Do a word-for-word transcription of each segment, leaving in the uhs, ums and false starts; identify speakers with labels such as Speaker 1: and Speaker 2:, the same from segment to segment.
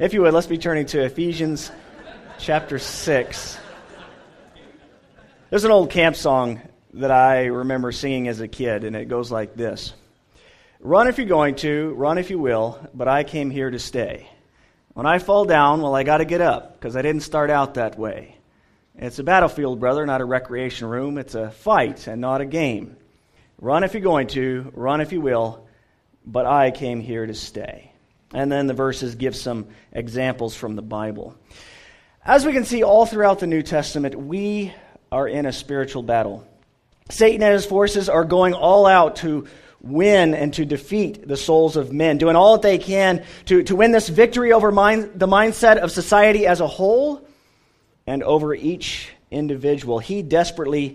Speaker 1: If you would, let's be turning to Ephesians chapter six. There's an old camp song that I remember singing as a kid, and it goes like this. Run if you're going to, run if you will, but I came here to stay. When I fall down, well, I got to get up, because I didn't start out that way. It's a battlefield, brother, not a recreation room. It's a fight and not a game. Run if you're going to, run if you will, but I came here to stay. And then the verses give some examples from the Bible. As we can see all throughout the New Testament, we are in a spiritual battle. Satan and his forces are going all out to win and to defeat the souls of men, doing all that they can to, to win this victory over mind, the mindset of society as a whole and over each individual. He desperately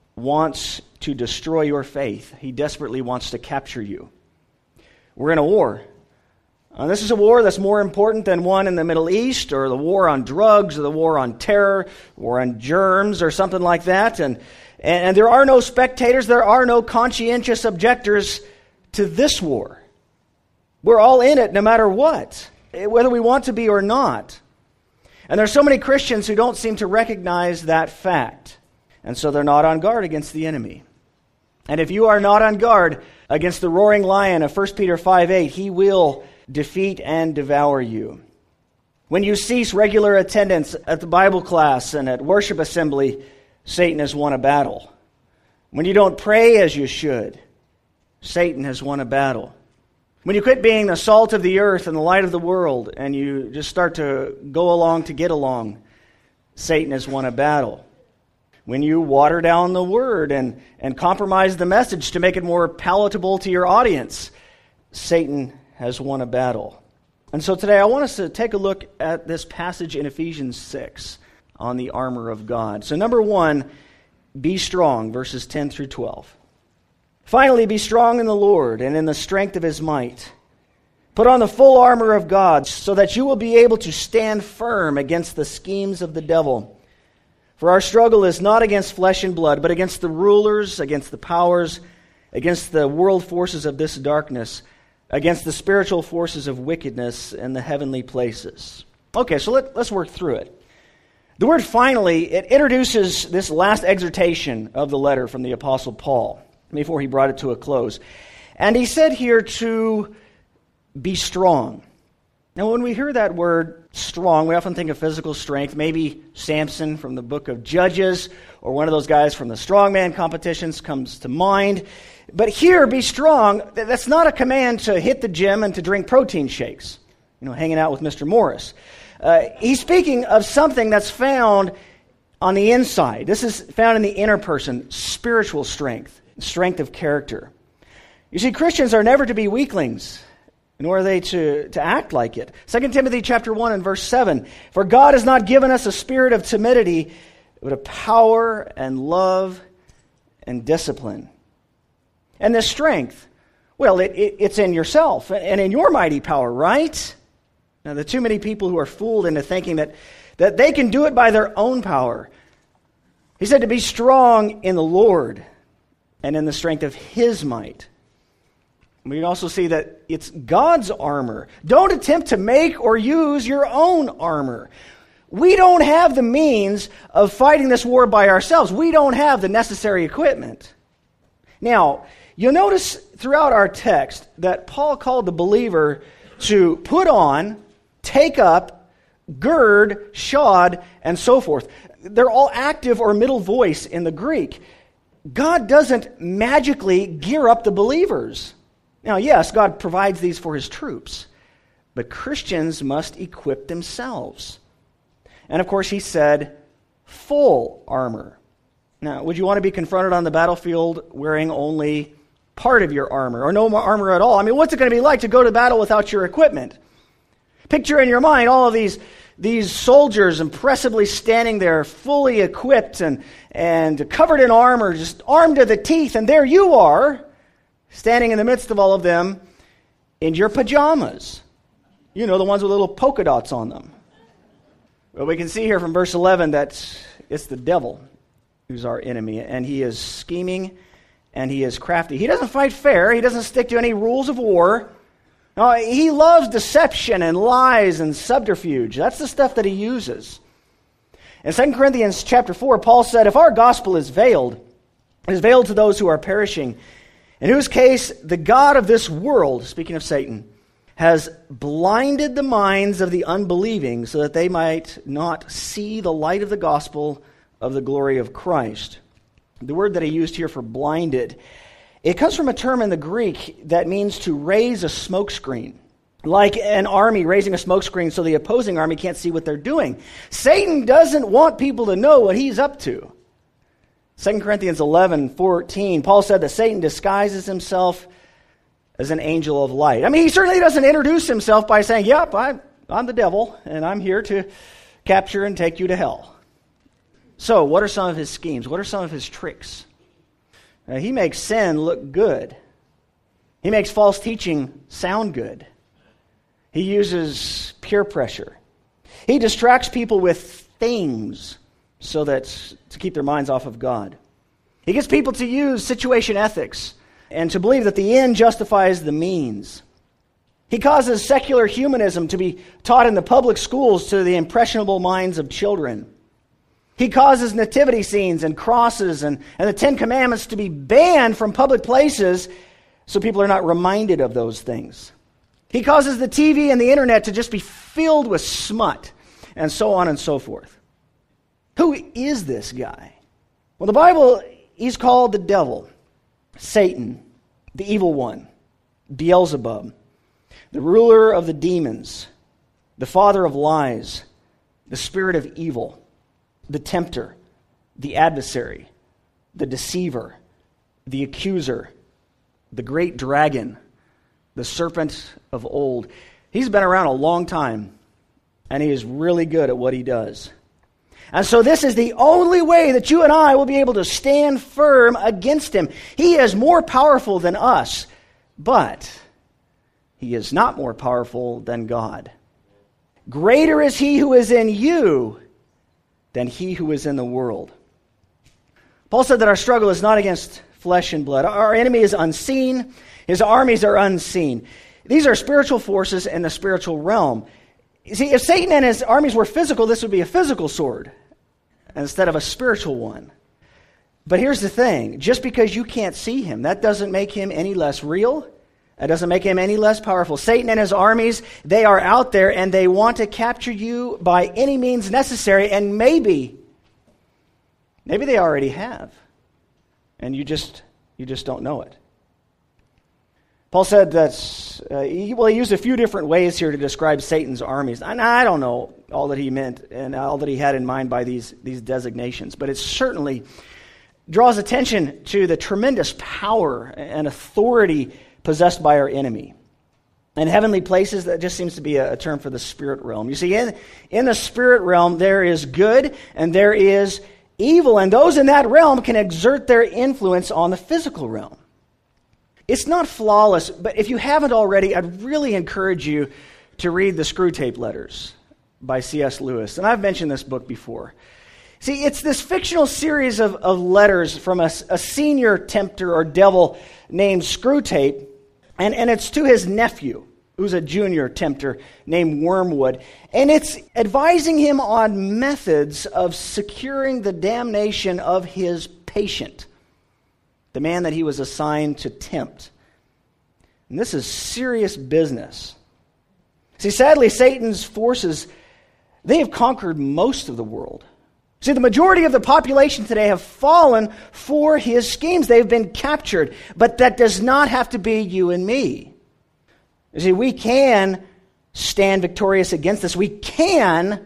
Speaker 1: wants to destroy your faith. He desperately wants to capture you. We're in a war. Uh, this is a war that's more important than one in the Middle East, or the war on drugs, or the war on terror, war on germs, or something like that. And, and, and there are no spectators, there are no conscientious objectors to this war. We're all in it no matter what, whether we want to be or not. And there's so many Christians who don't seem to recognize that fact. And so they're not on guard against the enemy. And if you are not on guard against the roaring lion of First Peter five eight, he will defeat and devour you. When you cease regular attendance at the Bible class and at worship assembly, Satan has won a battle. When you don't pray as you should, Satan has won a battle. When you quit being the salt of the earth and the light of the world and you just start to go along to get along, Satan has won a battle. When you water down the word and, and compromise the message to make it more palatable to your audience, Satan has won a battle. And so today I want us to take a look at this passage in Ephesians six on the armor of God. So number one, be strong, verses ten through twelve. Finally, be strong in the Lord and in the strength of his might. Put on the full armor of God so that you will be able to stand firm against the schemes of the devil. For our struggle is not against flesh and blood, but against the rulers, against the powers, against the world forces of this darkness, against the spiritual forces of wickedness in the heavenly places. Okay, so let, let's work through it. The word finally, it introduces this last exhortation of the letter from the Apostle Paul before he brought it to a close. And he said here to be strong. Now, when we hear that word strong, we often think of physical strength, maybe Samson from the book of Judges, or one of those guys from the strongman competitions comes to mind. But here, be strong, that's not a command to hit the gym and to drink protein shakes, you know, hanging out with Mister Morris. Uh, he's speaking of something that's found on the inside. This is found in the inner person, spiritual strength, strength of character. You see, Christians are never to be weaklings, nor are they to, to act like it. Second Timothy chapter one and verse seven, for God has not given us a spirit of timidity, but of power and love and discipline. And this strength, well, it, it, it's in yourself and in your mighty power, right? Now, there are too many people who are fooled into thinking that, that they can do it by their own power. He said to be strong in the Lord and in the strength of his might. We can also see that it's God's armor. Don't attempt to make or use your own armor. We don't have the means of fighting this war by ourselves. We don't have the necessary equipment. Now, you'll notice throughout our text that Paul called the believer to put on, take up, gird, shod, and so forth. They're all active or middle voice in the Greek. God doesn't magically gear up the believers. Now, yes, God provides these for his troops, but Christians must equip themselves. And of course, he said, full armor. Now, would you want to be confronted on the battlefield wearing only part of your armor, or no armor at all? I mean, what's it going to be like to go to battle without your equipment? Picture in your mind all of these, these soldiers impressively standing there, fully equipped and, and covered in armor, just armed to the teeth, and there you are, standing in the midst of all of them in your pajamas. You know, the ones with little polka dots on them. Well, we can see here from verse eleven that it's the devil who's our enemy, and he is scheming and he is crafty. He doesn't fight fair. He doesn't stick to any rules of war. Now, he loves deception and lies and subterfuge. That's the stuff that he uses. In Second Corinthians chapter four, Paul said, if our gospel is veiled, it is veiled to those who are perishing, in whose case the God of this world, speaking of Satan, has blinded the minds of the unbelieving so that they might not see the light of the gospel of the glory of Christ. The word that he used here for blinded, it comes from a term in the Greek that means to raise a smokescreen. Like an army raising a smokescreen so the opposing army can't see what they're doing. Satan doesn't want people to know what he's up to. Second Corinthians eleven fourteen, Paul said that Satan disguises himself as an angel of light. I mean, he certainly doesn't introduce himself by saying, yep, I'm, I'm the devil, and I'm here to capture and take you to hell. So, what are some of his schemes? What are some of his tricks? Uh, he makes sin look good. He makes false teaching sound good. He uses peer pressure. He distracts people with things so that to keep their minds off of God. He gets people to use situation ethics and to believe that the end justifies the means. He causes secular humanism to be taught in the public schools to the impressionable minds of children. He causes nativity scenes and crosses and, and the Ten Commandments to be banned from public places so people are not reminded of those things. He causes the T V and the internet to just be filled with smut and so on and so forth. Who is this guy? Well, the Bible, he's called the devil, Satan, the evil one, Beelzebub, the ruler of the demons, the father of lies, the spirit of evil, the tempter, the adversary, the deceiver, the accuser, the great dragon, the serpent of old. He's been around a long time, and he is really good at what he does. And so this is the only way that you and I will be able to stand firm against him. He is more powerful than us, but he is not more powerful than God. Greater is he who is in you than he who is in the world. Paul said that our struggle is not against flesh and blood. Our enemy is unseen. His armies are unseen. These are spiritual forces in the spiritual realm. You see, if Satan and his armies were physical, this would be a physical sword instead of a spiritual one. But here's the thing. Just because you can't see him, that doesn't make him any less real. That doesn't make him any less powerful. Satan and his armies, they are out there and they want to capture you by any means necessary. And maybe, maybe they already have. And you just, you just don't know it. Paul said that, uh, he, well, he used a few different ways here to describe Satan's armies. And I don't know all that he meant and all that he had in mind by these, these designations, but it certainly draws attention to the tremendous power and authority possessed by our enemy. In heavenly places, that just seems to be a, a term for the spirit realm. You see, in, in the spirit realm, there is good and there is evil, and those in that realm can exert their influence on the physical realm. It's not flawless, but if you haven't already, I'd really encourage you to read the Screwtape Letters by C S Lewis. And I've mentioned this book before. See, it's this fictional series of, of letters from a, a senior tempter or devil named Screwtape, and, and it's to his nephew, who's a junior tempter named Wormwood. And it's advising him on methods of securing the damnation of his patient, the man that he was assigned to tempt. And this is serious business. See, sadly, Satan's forces, they have conquered most of the world. See, the majority of the population today have fallen for his schemes. They've been captured. But that does not have to be you and me. You see, we can stand victorious against this. We can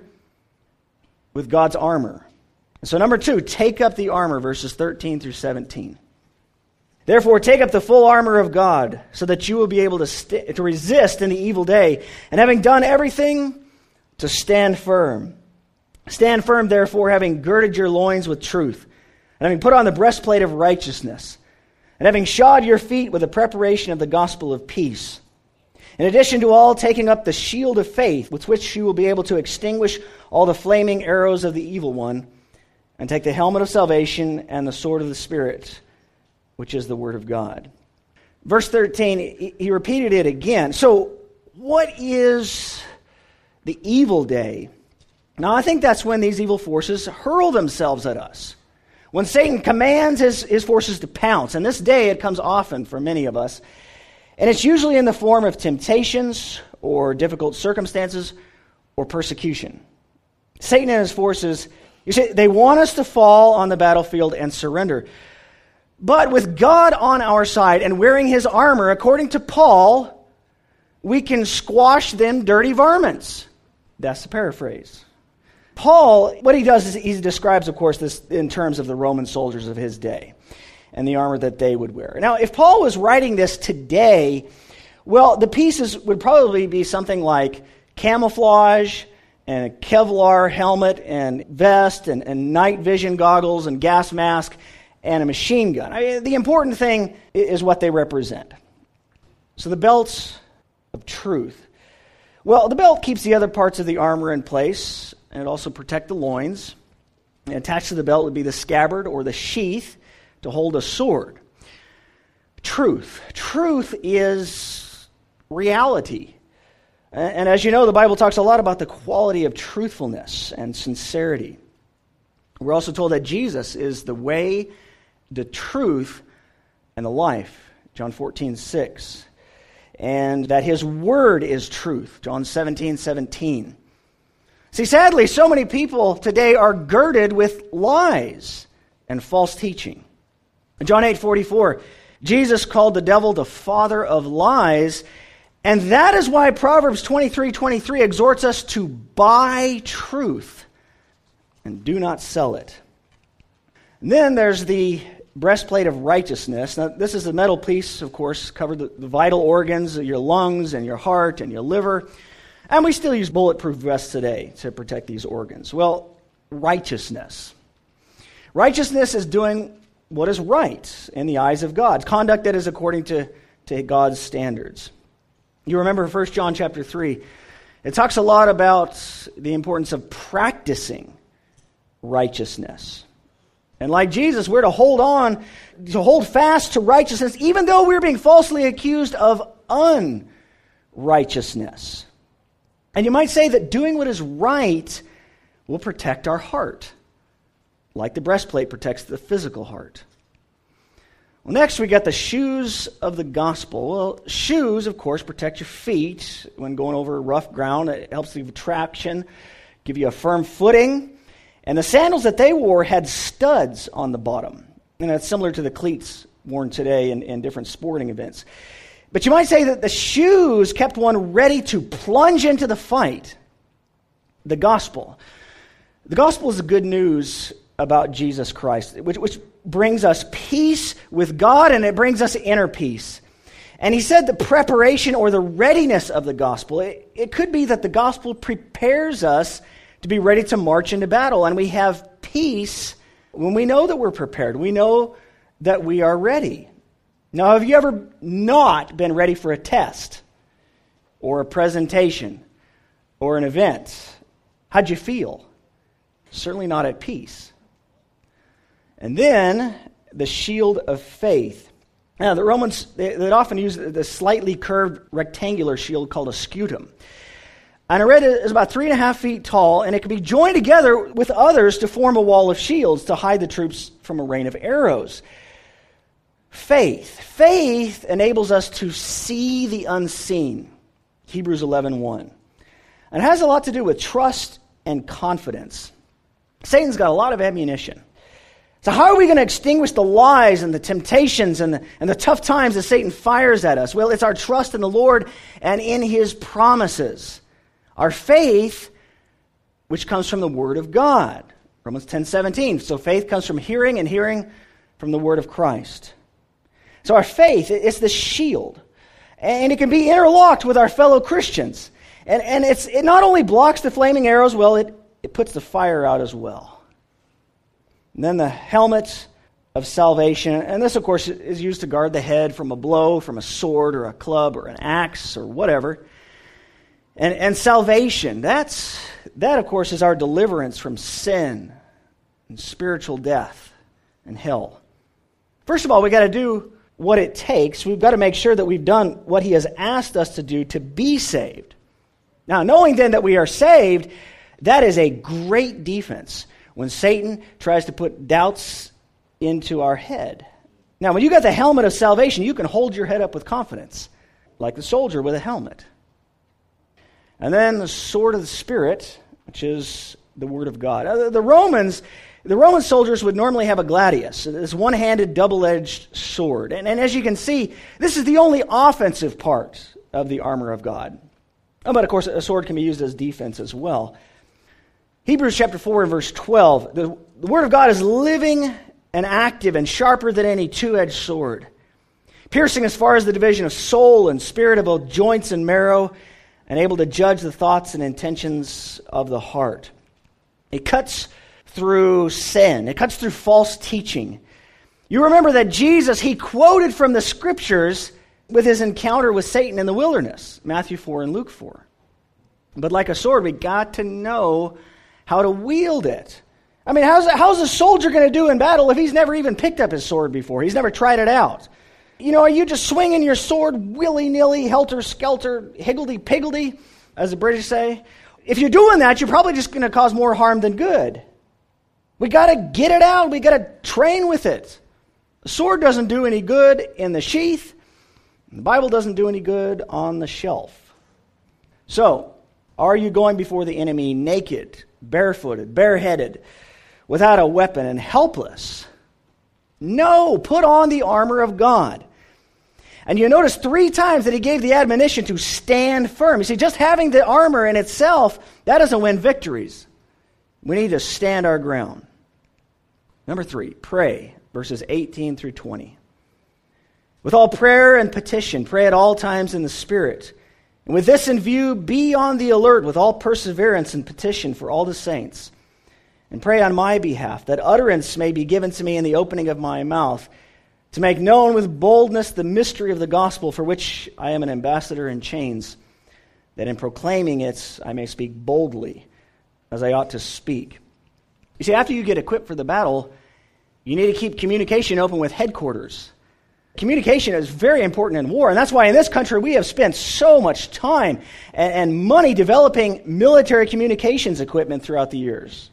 Speaker 1: with God's armor. So number two, take up the armor, verses thirteen through seventeen. Therefore, take up the full armor of God, so that you will be able to, st- to resist in the evil day, and having done everything, to stand firm. Stand firm, therefore, having girded your loins with truth, and having put on the breastplate of righteousness, and having shod your feet with the preparation of the gospel of peace. In addition to all, taking up the shield of faith, with which you will be able to extinguish all the flaming arrows of the evil one, and take the helmet of salvation and the sword of the Spirit, which is the word of God. Verse thirteen, he repeated it again. So what is the evil day? Now, I think that's when these evil forces hurl themselves at us. When Satan commands his, his forces to pounce. And this day, it comes often for many of us. And it's usually in the form of temptations or difficult circumstances or persecution. Satan and his forces, you see, they want us to fall on the battlefield and surrender. But with God on our side and wearing his armor, according to Paul, we can squash them dirty varmints. That's the paraphrase. Paul, what he does is he describes, of course, this in terms of the Roman soldiers of his day and the armor that they would wear. Now, if Paul was writing this today, well, the pieces would probably be something like camouflage and a Kevlar helmet and vest and, and night vision goggles and gas mask and a machine gun. I mean, the important thing is what they represent. So the belts of truth. Well, the belt keeps the other parts of the armor in place, and it also protects the loins. And attached to the belt would be the scabbard or the sheath to hold a sword. Truth. Truth is reality. And as you know, the Bible talks a lot about the quality of truthfulness and sincerity. We're also told that Jesus is the way, the truth, and the life. John fourteen six. And that his word is truth. John seventeen seventeen. See, sadly, so many people today are girded with lies and false teaching. In John eight forty-four, Jesus called the devil the father of lies, and that is why Proverbs twenty-three twenty-three exhorts us to buy truth and do not sell it. And then there's the breastplate of righteousness. Now, this is a metal piece, of course, covered the, the vital organs, your lungs and your heart and your liver. And we still use bulletproof vests today to protect these organs. Well, righteousness. Righteousness is doing what is right in the eyes of God. Conduct that is according to, to God's standards. You remember First John chapter three. It talks a lot about the importance of practicing righteousness. And like Jesus, we're to hold on, to hold fast to righteousness, even though we're being falsely accused of unrighteousness. And you might say that doing what is right will protect our heart, like the breastplate protects the physical heart. Well, next we got the shoes of the gospel. Well, shoes, of course, protect your feet when going over rough ground. It helps give traction, give you a firm footing. And the sandals that they wore had studs on the bottom. And that's similar to the cleats worn today in, in different sporting events. But you might say that the shoes kept one ready to plunge into the fight. The gospel. The gospel is the good news about Jesus Christ, which, which brings us peace with God, and it brings us inner peace. And he said the preparation or the readiness of the gospel, it, it could be that the gospel prepares us to be ready to march into battle. And we have peace when we know that we're prepared. We know that we are ready. Now, have you ever not been ready for a test or a presentation or an event? How'd you feel? Certainly not at peace. And then the shield of faith. Now, the Romans, they, they'd often use the slightly curved rectangular shield called a scutum. And I read it is about three and a half feet tall, and it can be joined together with others to form a wall of shields to hide the troops from a rain of arrows. Faith. Faith enables us to see the unseen. Hebrews eleven one. And it has a lot to do with trust and confidence. Satan's got a lot of ammunition. So how are we going to extinguish the lies and the temptations and the, and the tough times that Satan fires at us? Well, it's our trust in the Lord and in his promises. Our faith, which comes from the Word of God. Romans ten seventeen. So faith comes from hearing, and hearing from the Word of Christ. So our faith, it's the shield. And it can be interlocked with our fellow Christians. And, and it's, it not only blocks the flaming arrows, well, it, it puts the fire out as well. And then the helmet of salvation. And this, of course, is used to guard the head from a blow, from a sword or a club or an axe or whatever. And, and salvation, that's that, of course, is our deliverance from sin and spiritual death and hell. First of all, we got to do what it takes. We've got to make sure that we've done what he has asked us to do to be saved. Now, knowing then that we are saved, that is a great defense when Satan tries to put doubts into our head. Now, when you got the helmet of salvation, you can hold your head up with confidence, like the soldier with a helmet. And then the sword of the Spirit, which is the Word of God. The Romans, the Roman soldiers would normally have a gladius, this one-handed, double-edged sword. And, and as you can see, this is the only offensive part of the armor of God. Oh, but of course, a sword can be used as defense as well. Hebrews chapter four and verse twelve, the, the Word of God is living and active and sharper than any two-edged sword, piercing as far as the division of soul and spirit, of both joints and marrow, and able to judge the thoughts and intentions of the heart. It cuts through sin. It cuts through false teaching. You remember that Jesus, he quoted from the Scriptures with his encounter with Satan in the wilderness, Matthew four and Luke four. But like a sword, we got to know how to wield it. I mean, how's, how's a soldier going to do in battle if he's never even picked up his sword before? He's never tried it out. You know, are you just swinging your sword willy-nilly, helter-skelter, higgledy-piggledy, as the British say? If you're doing that, you're probably just going to cause more harm than good. We got to get it out. We got to train with it. The sword doesn't do any good in the sheath. The Bible doesn't do any good on the shelf. So, are you going before the enemy naked, barefooted, bareheaded, without a weapon, and helpless? No, put on the armor of God. And you notice three times that he gave the admonition to stand firm. You see, just having the armor in itself, that doesn't win victories. We need to stand our ground. Number three, pray, verses eighteen through twenty. With all prayer and petition, pray at all times in the Spirit. And with this in view, be on the alert with all perseverance and petition for all the saints. And pray on my behalf, that utterance may be given to me in the opening of my mouth, to make known with boldness the mystery of the gospel, for which I am an ambassador in chains, that in proclaiming it I may speak boldly, as I ought to speak. You see, after you get equipped for the battle, you need to keep communication open with headquarters. Communication is very important in war, and that's why in this country we have spent so much time and, and money developing military communications equipment throughout the years.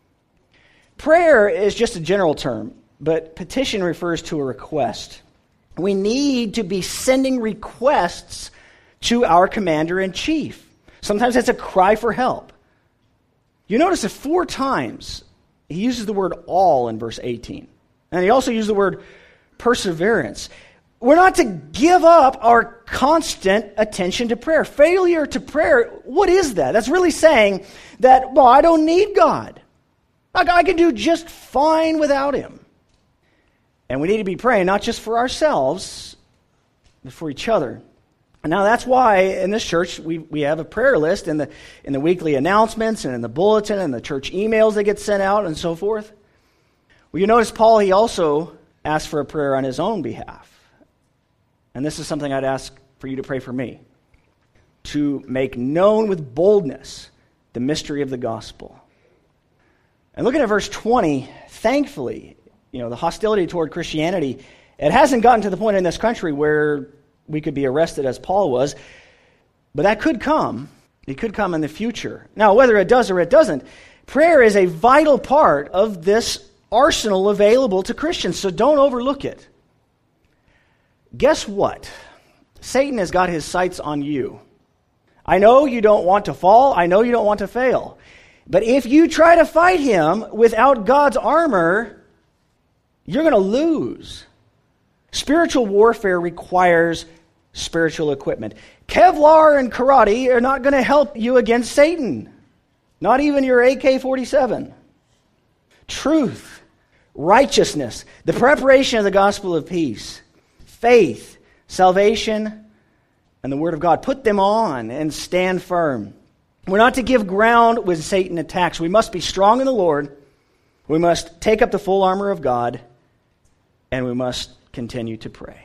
Speaker 1: Prayer is just a general term, but petition refers to a request. We need to be sending requests to our commander-in-chief. Sometimes it's a cry for help. You notice that four times he uses the word all in verse eighteen. And he also uses the word perseverance. We're not to give up our constant attention to prayer. Failure to prayer, what is that? That's really saying that, well, I don't need God. I can do just fine without him. And we need to be praying not just for ourselves, but for each other. And now that's why in this church we, we have a prayer list in the in the weekly announcements and in the bulletin and the church emails that get sent out and so forth. Well, you notice Paul, he also asked for a prayer on his own behalf. And this is something I'd ask for you to pray for me. To make known with boldness the mystery of the gospel. And looking at verse twenty, thankfully, you know, the hostility toward Christianity, it hasn't gotten to the point in this country where we could be arrested as Paul was, but that could come. It could come in the future. Now, whether it does or it doesn't, prayer is a vital part of this arsenal available to Christians, so don't overlook it. Guess what? Satan has got his sights on you. I know you don't want to fall. I know you don't want to fail. But if you try to fight him without God's armor, you're going to lose. Spiritual warfare requires spiritual equipment. Kevlar and karate are not going to help you against Satan. Not even your A K forty-seven. Truth, righteousness, the preparation of the gospel of peace, faith, salvation, and the word of God. Put them on and stand firm. We're not to give ground when Satan attacks. We must be strong in the Lord. We must take up the full armor of God. And we must continue to pray.